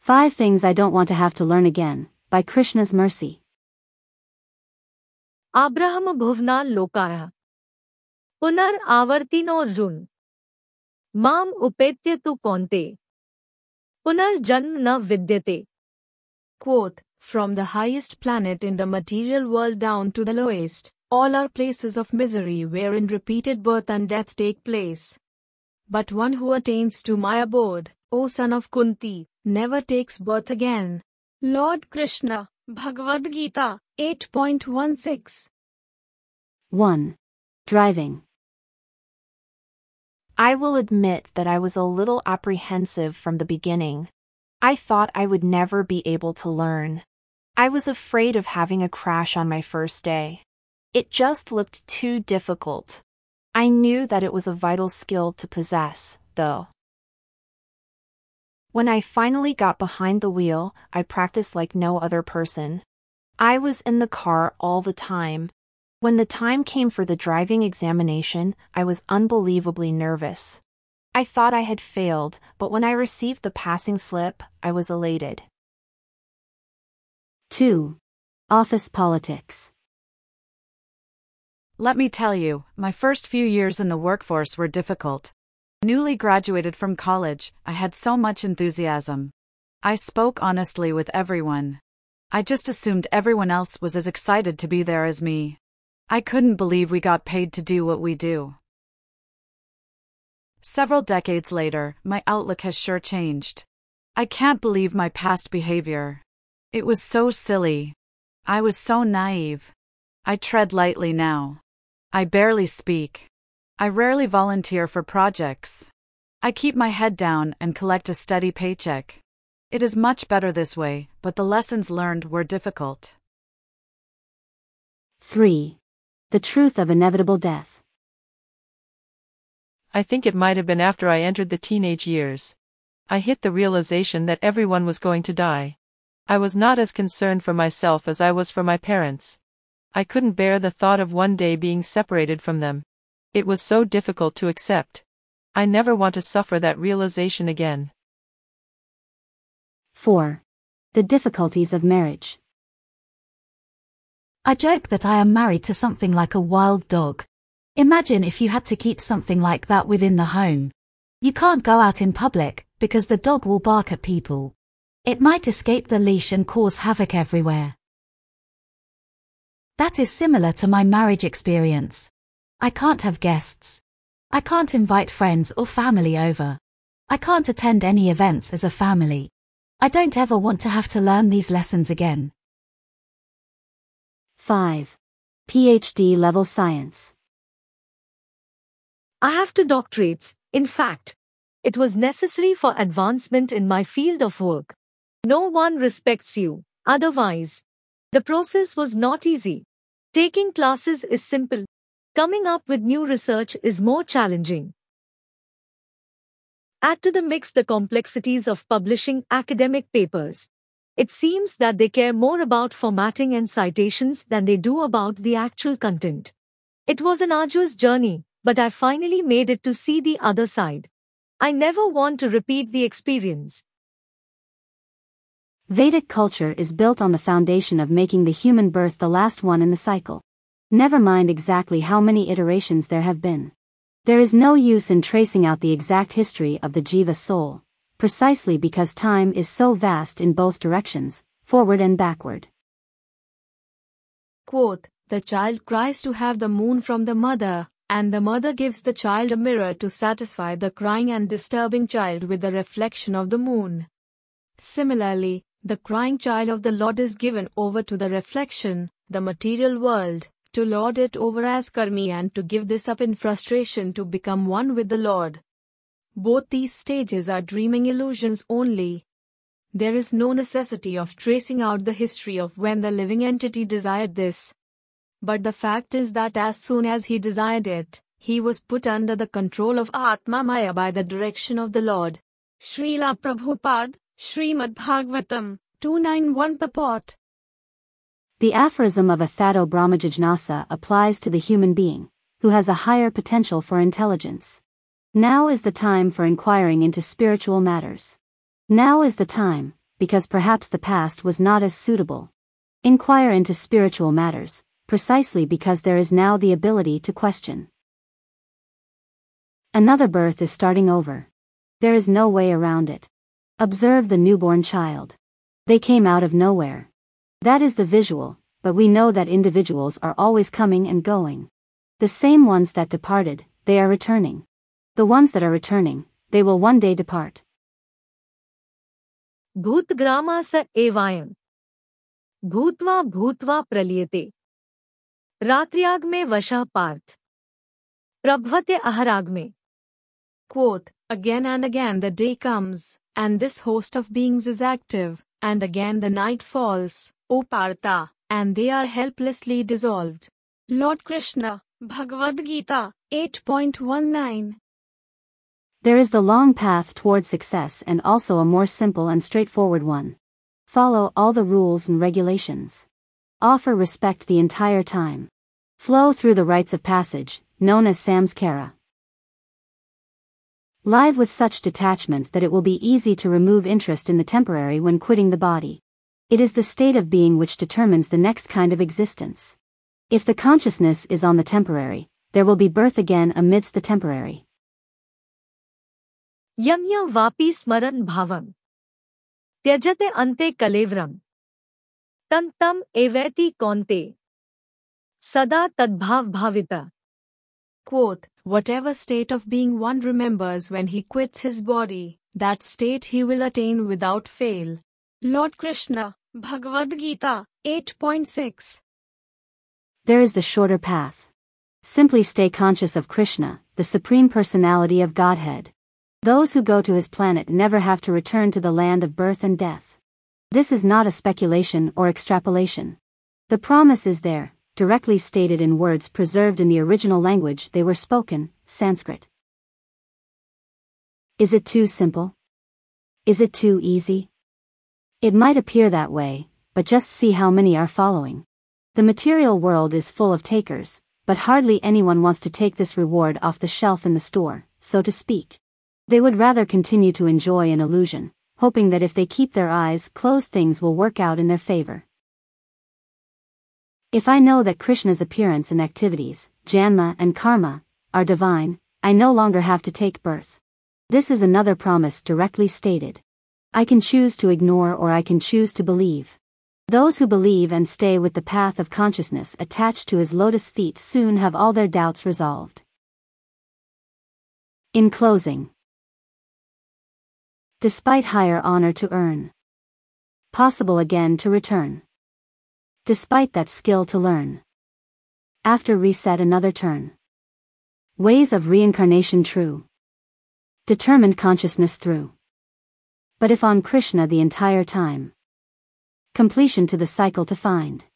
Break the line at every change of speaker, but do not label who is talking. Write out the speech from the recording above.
5 Things I Don't Want to Have to Learn Again, by Krishna's Mercy.
Abraham bhuvna lokaya. Punar avartinoarjun. Mam upetyatu konte. Punar janm na vidyate.
Quote, from the highest planet in the material world down to the lowest, all are places of misery wherein repeated birth and death take place. But one who attains to my abode, O son of Kunti, never takes birth again. Lord Krishna, Bhagavad Gita, 8.16.
1. Driving.
I will admit that I was a little apprehensive from the beginning. I thought I would never be able to learn. I was afraid of having a crash on my first day. It just looked too difficult. I knew that it was a vital skill to possess, though. When I finally got behind the wheel, I practiced like no other person. I was in the car all the time. When the time came for the driving examination, I was unbelievably nervous. I thought I had failed, but when I received the passing slip, I was elated.
2. Office politics.
Let me tell you, my first few years in the workforce were difficult. Newly graduated from college, I had so much enthusiasm. I spoke honestly with everyone. I just assumed everyone else was as excited to be there as me. I couldn't believe we got paid to do what we do. Several decades later, my outlook has sure changed. I can't believe my past behavior. It was so silly. I was so naive. I tread lightly now. I barely speak. I rarely volunteer for projects. I keep my head down and collect a steady paycheck. It is much better this way, but the lessons learned were difficult.
3. The truth of inevitable death.
I think it might have been after I entered the teenage years. I hit the realization that everyone was going to die. I was not as concerned for myself as I was for my parents. I couldn't bear the thought of one day being separated from them. It was so difficult to accept. I never want to suffer that realization again.
4. The difficulties of marriage.
I joke that I am married to something like a wild dog. Imagine if you had to keep something like that within the home. You can't go out in public, because the dog will bark at people. It might escape the leash and cause havoc everywhere. That is similar to my marriage experience. I can't have guests. I can't invite friends or family over. I can't attend any events as a family. I don't ever want to have to learn these lessons again.
5. PhD level science.
I have 2 doctorates. In fact, it was necessary for advancement in my field of work. No one respects you, otherwise. The process was not easy. Taking classes is simple. Coming up with new research is more challenging. Add to the mix the complexities of publishing academic papers. It seems that they care more about formatting and citations than they do about the actual content. It was an arduous journey, but I finally made it to see the other side. I never want to repeat the experience.
Vedic culture is built on the foundation of making the human birth the last one in the cycle. Never mind exactly how many iterations there have been. There is no use in tracing out the exact history of the Jiva soul, precisely because time is so vast in both directions, forward and backward.
Quote, the child cries to have the moon from the mother, and the mother gives the child a mirror to satisfy the crying and disturbing child with the reflection of the moon. Similarly, the crying child of the Lord is given over to the reflection, the material world, to lord it over as karmi and to give this up in frustration to become one with the Lord. Both these stages are dreaming illusions only. There is no necessity of tracing out the history of when the living entity desired this. But the fact is that as soon as he desired it, he was put under the control of Atma Maya by the direction of the Lord. Srila Prabhupada, Srimad Bhagavatam, 291 purport.
The aphorism of Athato Brahmajijnasa applies to the human being, who has a higher potential for intelligence. Now is the time for inquiring into spiritual matters. Now is the time, because perhaps the past was not as suitable. Inquire into spiritual matters, precisely because there is now the ability to question. Another birth is starting over. There is no way around it. Observe the newborn child. They came out of nowhere. That is the visual, but we know that individuals are always coming and going. The same ones that departed, they are returning. The ones that are returning, they will one day depart.
भूतग्रामास एवायं भूत्वा भूत्वा प्रलीयते रात्र्याग में वशः पार्थ प्रभवते अहराग में.
Quote, again and again the day comes, and this host of beings is active, and again the night falls, O Partha, and they are helplessly dissolved. Lord Krishna, Bhagavad Gita, 8.19.
There is the long path toward success and also a more simple and straightforward one. Follow all the rules and regulations. Offer respect the entire time. Flow through the rites of passage, known as samskara. Live with such detachment that it will be easy to remove interest in the temporary when quitting the body. It is the state of being which determines the next kind of existence. If the consciousness is on the temporary, there will be birth again amidst the temporary.
यम्य वापि स्मरन् भावं त्यजते अन्ते कलेवरं तम एवेति कौन्ते सदा तद्भाव भाविता.
Quote, whatever state of being one remembers when he quits his body, that state he will attain without fail. Lord Krishna, Bhagavad Gita, 8.6.
There is the shorter path. Simply stay conscious of Krishna, the Supreme Personality of Godhead. Those who go to his planet never have to return to the land of birth and death. This is not a speculation or extrapolation. The promise is there, directly stated in words preserved in the original language they were spoken, Sanskrit. Is it too simple? Is it too easy? It might appear that way, but just see how many are following. The material world is full of takers, but hardly anyone wants to take this reward off the shelf in the store, so to speak. They would rather continue to enjoy an illusion, hoping that if they keep their eyes closed things will work out in their favor. If I know that Krishna's appearance and activities, Janma and Karma, are divine, I no longer have to take birth. This is another promise directly stated. I can choose to ignore or I can choose to believe. Those who believe and stay with the path of consciousness attached to his lotus feet soon have all their doubts resolved. In closing, despite higher honor to earn, possible again to return. Despite that skill to learn, after reset another turn. Ways of reincarnation true. Determined consciousness through. But if on Krishna the entire time. Completion to the cycle to find.